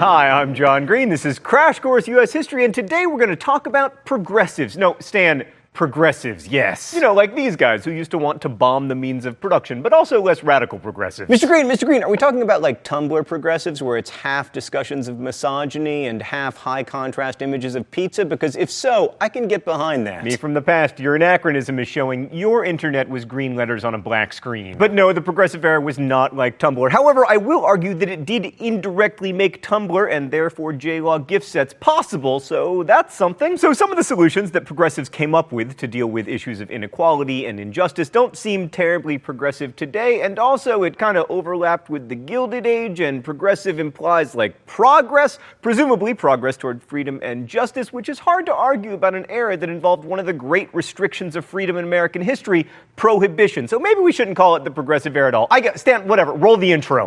Hi, I'm John Green. This is Crash Course U.S. History, and today we're going to talk about progressives. No, Stan, progressives, yes. You know, like these guys who used to want to bomb the means of production, but also less radical progressives. Mr. Green, are we talking about like Tumblr progressives where it's half discussions of misogyny and half high contrast images of pizza? Because if so, I can get behind that. Me from the past, your anachronism is showing your internet was green letters on a black screen. But no, the progressive era was not like Tumblr. However, I will argue that it did indirectly make Tumblr and therefore JLog gift sets possible, so that's something. So some of the solutions that progressives came up with to deal with issues of inequality and injustice don't seem terribly progressive today, and also it kind of overlapped with the Gilded Age, and progressive implies like progress, presumably progress toward freedom and justice, which is hard to argue about an era that involved one of the great restrictions of freedom in American history, prohibition. So maybe we shouldn't call it the progressive era at all. Stan, whatever, roll the intro.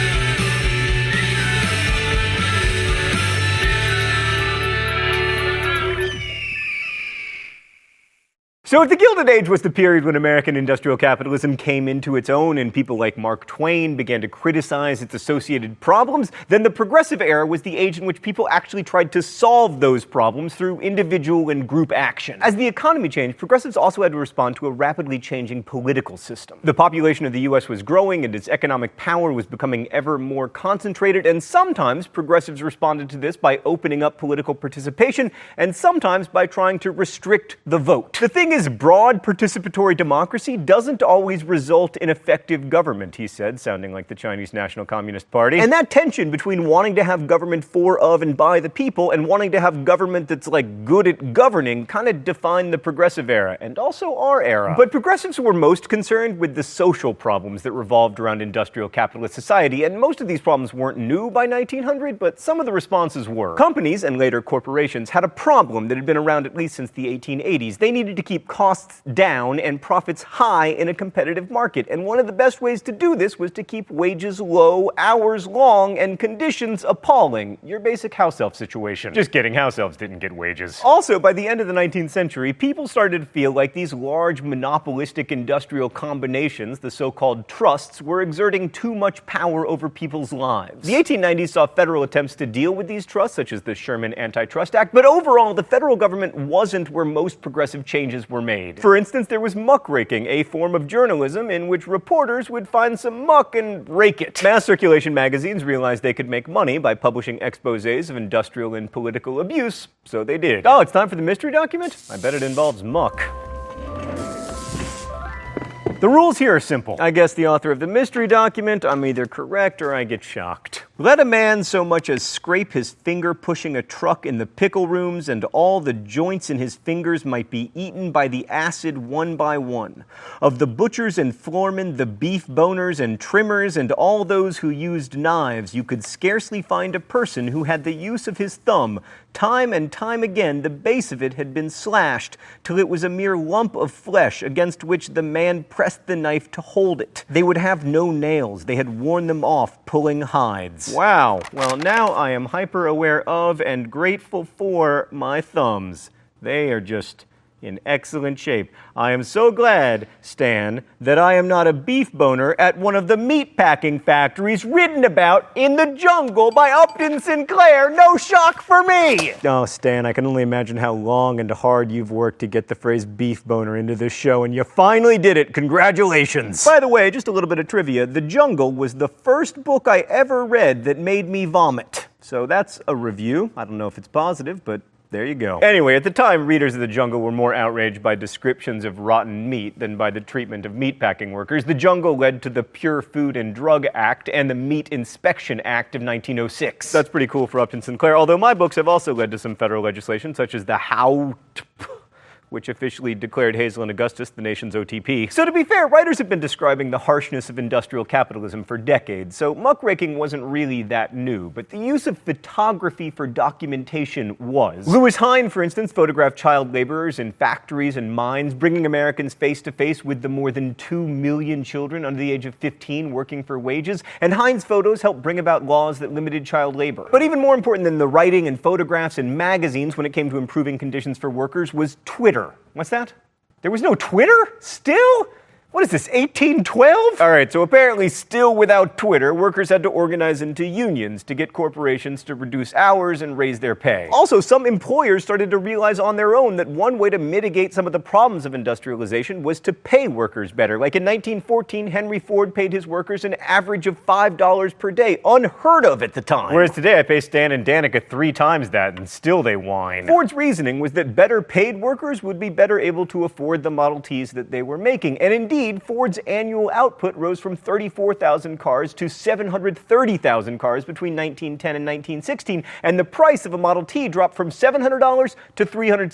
So if the Gilded Age was the period when American industrial capitalism came into its own and people like Mark Twain began to criticize its associated problems, then the progressive era was the age in which people actually tried to solve those problems through individual and group action. As the economy changed, progressives also had to respond to a rapidly changing political system. The population of the U.S. was growing and its economic power was becoming ever more concentrated, and sometimes progressives responded to this by opening up political participation, and sometimes by trying to restrict the vote. The thing is, broad participatory democracy doesn't always result in effective government, he said, sounding like the Chinese National Communist Party. And that tension between wanting to have government for, of, and by the people and wanting to have government that's like good at governing kind of defined the progressive era, and also our era. But progressives were most concerned with the social problems that revolved around industrial capitalist society, and most of these problems weren't new by 1900, but some of the responses were. Companies, and later corporations, had a problem that had been around at least since the 1880s. They needed to keep costs down and profits high in a competitive market. And one of the best ways to do this was to keep wages low, hours long, and conditions appalling. Your basic house elf situation. Just kidding, house elves didn't get wages. Also, by the end of the 19th century, people started to feel like these large monopolistic industrial combinations, the so-called trusts, were exerting too much power over people's lives. The 1890s saw federal attempts to deal with these trusts, such as the Sherman Antitrust Act, but overall, the federal government wasn't where most progressive changes were made. For instance, there was muckraking, a form of journalism in which reporters would find some muck and rake it. Mass circulation magazines realized they could make money by publishing exposés of industrial and political abuse, so they did. Oh, it's time for the mystery document? I bet it involves muck. The rules here are simple. I guess the author of the mystery document, I'm either correct or I get shocked. Let a man so much as scrape his finger pushing a truck in the pickle rooms, and all the joints in his fingers might be eaten by the acid one by one. Of the butchers and floormen, the beef boners and trimmers, and all those who used knives, you could scarcely find a person who had the use of his thumb. Time and time again, the base of it had been slashed, till it was a mere lump of flesh against which the man pressed the knife to hold it. They would have no nails. They had worn them off, pulling hides. Wow. Well, now I am hyper-aware of and grateful for my thumbs. They are just in excellent shape. I am so glad, Stan, that I am not a beef boner at one of the meat packing factories written about in The Jungle by Upton Sinclair. No shock for me! Oh, Stan, I can only imagine how long and hard you've worked to get the phrase beef boner into this show, and you finally did it. Congratulations! By the way, just a little bit of trivia. The Jungle was the first book I ever read that made me vomit. So that's a review. I don't know if it's positive, but there you go. Anyway, at the time, readers of The Jungle were more outraged by descriptions of rotten meat than by the treatment of meatpacking workers. The Jungle led to the Pure Food and Drug Act and the Meat Inspection Act of 1906. That's pretty cool for Upton Sinclair, although my books have also led to some federal legislation, such as the which officially declared Hazel and Augustus the nation's OTP. So to be fair, writers have been describing the harshness of industrial capitalism for decades, so muckraking wasn't really that new, but the use of photography for documentation was. Lewis Hine, for instance, photographed child laborers in factories and mines, bringing Americans face to face with the more than 2 million children under the age of 15 working for wages, and Hine's photos helped bring about laws that limited child labor. But even more important than the writing and photographs and magazines when it came to improving conditions for workers was Twitter. What's that? There was no Twitter? Still? What is this, 1812? All right, so apparently still without Twitter, workers had to organize into unions to get corporations to reduce hours and raise their pay. Also, some employers started to realize on their own that one way to mitigate some of the problems of industrialization was to pay workers better. Like in 1914, Henry Ford paid his workers an average of $5 per day, unheard of at the time. Whereas today I pay Stan and Danica 3 times that, and still they whine. Ford's reasoning was that better paid workers would be better able to afford the Model Ts that they were making, and indeed, Ford's annual output rose from 34,000 cars to 730,000 cars between 1910 and 1916, and the price of a Model T dropped from $700 to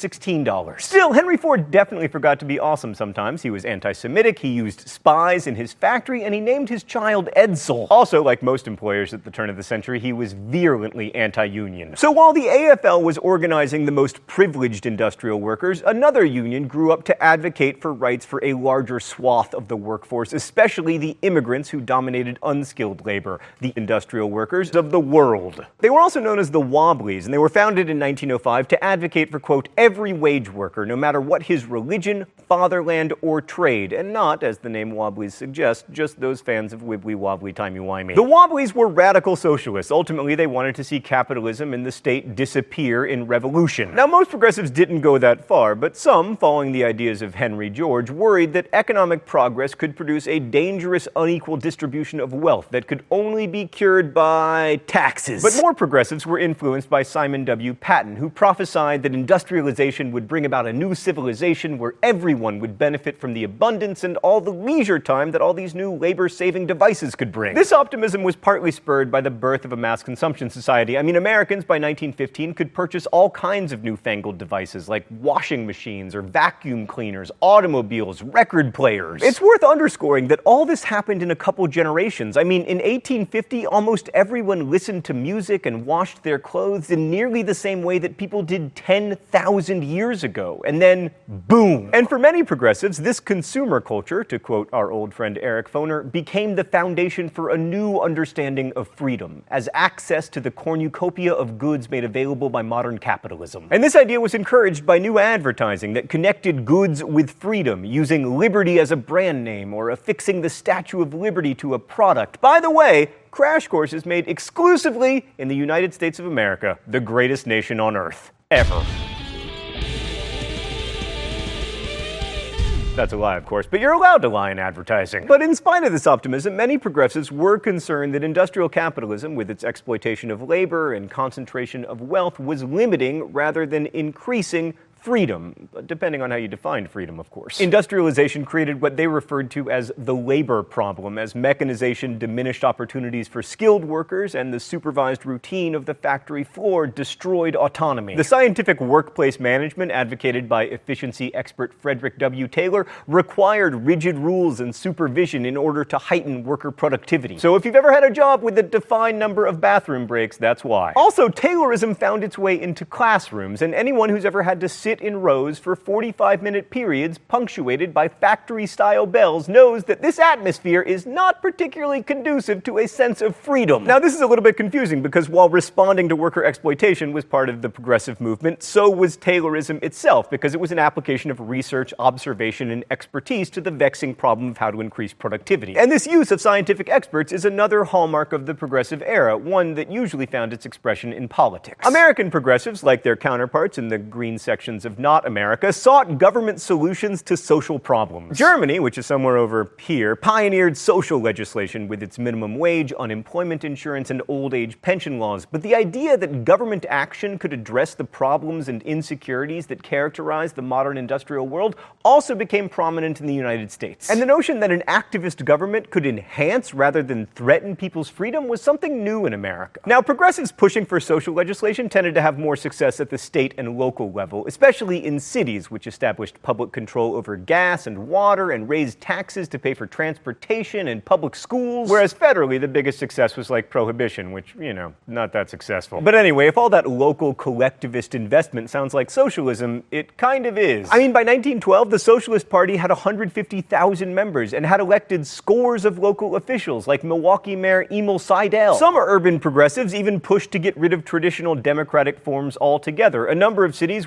$316. Still, Henry Ford definitely forgot to be awesome sometimes. He was anti-Semitic, he used spies in his factory, and he named his child Edsel. Also, like most employers at the turn of the century, he was virulently anti-union. So while the AFL was organizing the most privileged industrial workers, another union grew up to advocate for rights for a larger swath of the workforce, especially the immigrants who dominated unskilled labor, the industrial workers of the world. They were also known as the Wobblies, and they were founded in 1905 to advocate for, quote, every wage worker, no matter what his religion, fatherland, or trade, and not, as the name Wobblies suggests, just those fans of wibbly-wobbly timey-wimey. The Wobblies were radical socialists. Ultimately, they wanted to see capitalism and the state disappear in revolution. Now, most progressives didn't go that far, but some, following the ideas of Henry George, worried that economic progress could produce a dangerous, unequal distribution of wealth that could only be cured by taxes. But more progressives were influenced by Simon W. Patton, who prophesied that industrialization would bring about a new civilization where everyone would benefit from the abundance and all the leisure time that all these new labor-saving devices could bring. This optimism was partly spurred by the birth of a mass consumption society. I mean, Americans by 1915 could purchase all kinds of newfangled devices like washing machines or vacuum cleaners, automobiles, record players. It's worth underscoring that all this happened in a couple generations. I mean, in 1850, almost everyone listened to music and washed their clothes in nearly the same way that people did 10,000 years ago. And then, boom! And for many progressives, this consumer culture, to quote our old friend Eric Foner, became the foundation for a new understanding of freedom, as access to the cornucopia of goods made available by modern capitalism. And this idea was encouraged by new advertising that connected goods with freedom, using liberty as a brand name or affixing the Statue of Liberty to a product. By the way, Crash Course is made exclusively in the United States of America, the greatest nation on earth. Ever. That's a lie, of course, but you're allowed to lie in advertising. But in spite of this optimism, many progressives were concerned that industrial capitalism, with its exploitation of labor and concentration of wealth, was limiting rather than increasing freedom, depending on how you define freedom, of course. Industrialization created what they referred to as the labor problem, as mechanization diminished opportunities for skilled workers and the supervised routine of the factory floor destroyed autonomy. The scientific workplace management advocated by efficiency expert Frederick W. Taylor required rigid rules and supervision in order to heighten worker productivity. So if you've ever had a job with a defined number of bathroom breaks, that's why. Also, Taylorism found its way into classrooms, and anyone who's ever had to sit in rows for 45-minute periods punctuated by factory-style bells knows that this atmosphere is not particularly conducive to a sense of freedom. Now, this is a little bit confusing because while responding to worker exploitation was part of the progressive movement, so was Taylorism itself, because it was an application of research, observation, and expertise to the vexing problem of how to increase productivity. And this use of scientific experts is another hallmark of the progressive era, one that usually found its expression in politics. American progressives, like their counterparts in the green sections of not America, sought government solutions to social problems. Germany, which is somewhere over here, pioneered social legislation with its minimum wage, unemployment insurance, and old age pension laws. But the idea that government action could address the problems and insecurities that characterize the modern industrial world also became prominent in the United States. And the notion that an activist government could enhance rather than threaten people's freedom was something new in America. Now, progressives pushing for social legislation tended to have more success at the state and local level, especially in cities, which established public control over gas and water and raised taxes to pay for transportation and public schools, whereas federally the biggest success was like prohibition, which, not that successful. But anyway, if all that local collectivist investment sounds like socialism, it kind of is. I mean, by 1912, the Socialist Party had 150,000 members and had elected scores of local officials like Milwaukee Mayor Emil Seidel. Some urban progressives even pushed to get rid of traditional democratic forms altogether. A number of cities were run by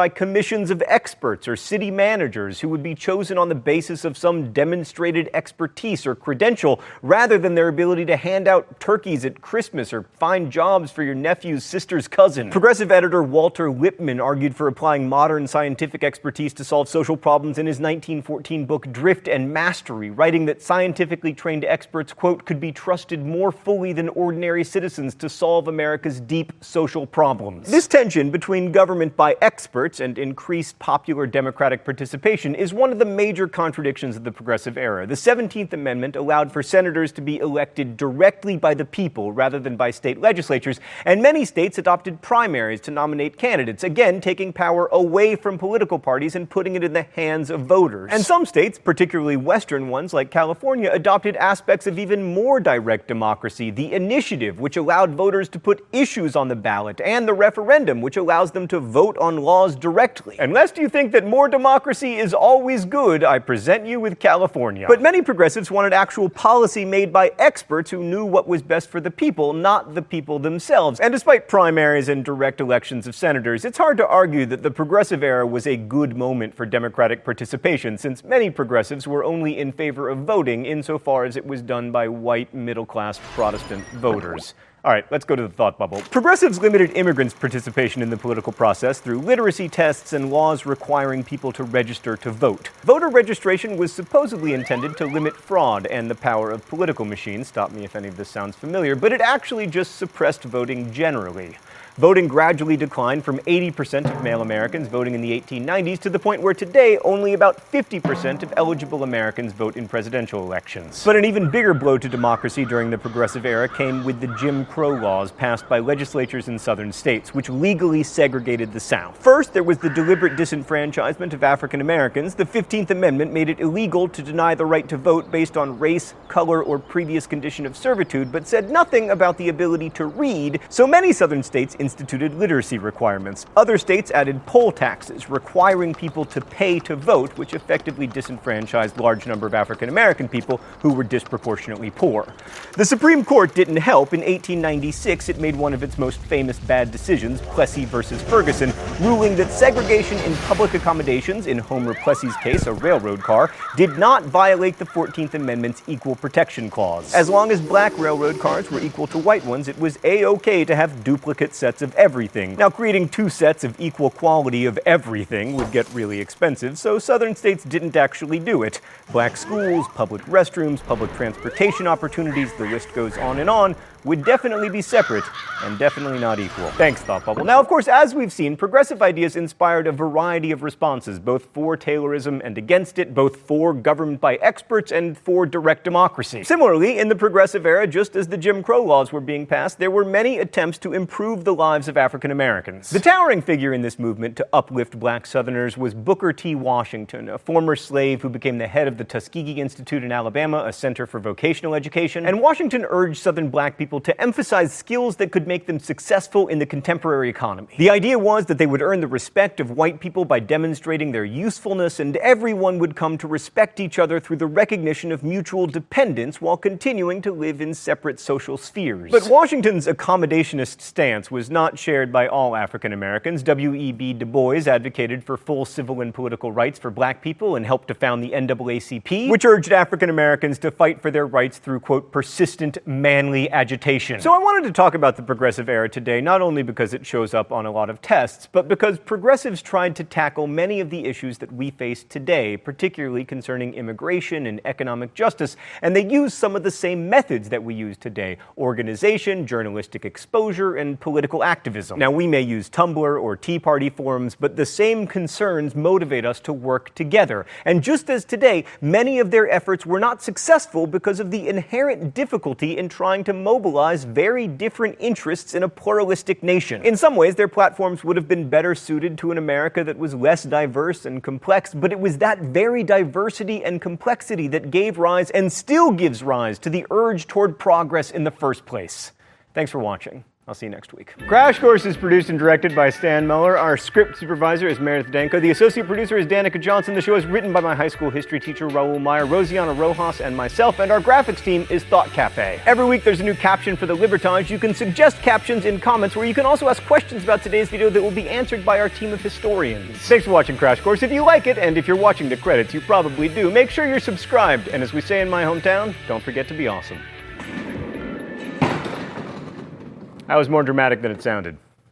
by commissions of experts or city managers who would be chosen on the basis of some demonstrated expertise or credential rather than their ability to hand out turkeys at Christmas or find jobs for your nephew's sister's cousin. Progressive editor Walter Lippmann argued for applying modern scientific expertise to solve social problems in his 1914 book Drift and Mastery, writing that scientifically trained experts, quote, could be trusted more fully than ordinary citizens to solve America's deep social problems. This tension between government by experts and increased popular democratic participation is one of the major contradictions of the progressive era. The 17th Amendment allowed for senators to be elected directly by the people rather than by state legislatures, and many states adopted primaries to nominate candidates, again taking power away from political parties and putting it in the hands of voters. And some states, particularly Western ones like California, adopted aspects of even more direct democracy: the initiative, which allowed voters to put issues on the ballot, and the referendum, which allows them to vote on laws directly. And lest you think that more democracy is always good, I present you with California. But many progressives wanted actual policy made by experts who knew what was best for the people, not the people themselves. And despite primaries and direct elections of senators, it's hard to argue that the progressive era was a good moment for democratic participation, since many progressives were only in favor of voting insofar as it was done by white, middle-class Protestant voters. All right, let's go to the thought bubble. Progressives limited immigrants' participation in the political process through literacy tests and laws requiring people to register to vote. Voter registration was supposedly intended to limit fraud and the power of political machines. Stop me if any of this sounds familiar, but it actually just suppressed voting generally. Voting gradually declined from 80% of male Americans voting in the 1890s to the point where today only about 50% of eligible Americans vote in presidential elections. But an even bigger blow to democracy during the progressive era came with the Jim Crow laws passed by legislatures in southern states, which legally segregated the South. First, there was the deliberate disenfranchisement of African Americans. The 15th Amendment made it illegal to deny the right to vote based on race, color, or previous condition of servitude, but said nothing about the ability to read, so many southern states instituted literacy requirements. Other states added poll taxes, requiring people to pay to vote, which effectively disenfranchised a large number of African American people who were disproportionately poor. The Supreme Court didn't help. In 1896, it made one of its most famous bad decisions, Plessy versus Ferguson, ruling that segregation in public accommodations, in Homer Plessy's case, a railroad car, did not violate the 14th Amendment's Equal Protection Clause. As long as black railroad cars were equal to white ones, it was a-okay to have duplicate sets of everything. Now, creating two sets of equal quality of everything would get really expensive, so southern states didn't actually do it. Black schools, public restrooms, public transportation opportunities, the list goes on, would definitely be separate and definitely not equal. Thanks, Thought Bubble. Now, of course, as we've seen, progressive ideas inspired a variety of responses, both for Taylorism and against it, both for government by experts and for direct democracy. Similarly, in the progressive era, just as the Jim Crow laws were being passed, there were many attempts to improve the lives of African Americans. The towering figure in this movement to uplift black Southerners was Booker T. Washington, a former slave who became the head of the Tuskegee Institute in Alabama, a center for vocational education. And Washington urged Southern black people to emphasize skills that could make them successful in the contemporary economy. The idea was that they would earn the respect of white people by demonstrating their usefulness, and everyone would come to respect each other through the recognition of mutual dependence while continuing to live in separate social spheres. But Washington's accommodationist stance was not shared by all African Americans. W.E.B. Du Bois advocated for full civil and political rights for black people and helped to found the NAACP, which urged African Americans to fight for their rights through, quote, persistent, manly agitation. So I wanted to talk about the progressive era today, not only because it shows up on a lot of tests, but because progressives tried to tackle many of the issues that we face today, particularly concerning immigration and economic justice, and they used some of the same methods that we use today: organization, journalistic exposure, and political activism. Now, we may use Tumblr or Tea Party forums, but the same concerns motivate us to work together. And just as today, many of their efforts were not successful because of the inherent difficulty in trying to mobilize very different interests in a pluralistic nation. In some ways, their platforms would have been better suited to an America that was less diverse and complex, but it was that very diversity and complexity that gave rise and still gives rise to the urge toward progress in the first place. Thanks for watching. I'll see you next week. Crash Course is produced and directed by Stan Muller. Our script supervisor is Meredith Danko. The associate producer is Danica Johnson. The show is written by my high school history teacher, Raul Meyer, Rosiana Rojas, and myself, and our graphics team is Thought Cafe. Every week there's a new caption for the Libertage. You can suggest captions in comments, where you can also ask questions about today's video that will be answered by our team of historians. Thanks for watching Crash Course. If you like it, and if you're watching the credits, you probably do, make sure you're subscribed. And as we say in my hometown, don't forget to be awesome. That was more dramatic than it sounded.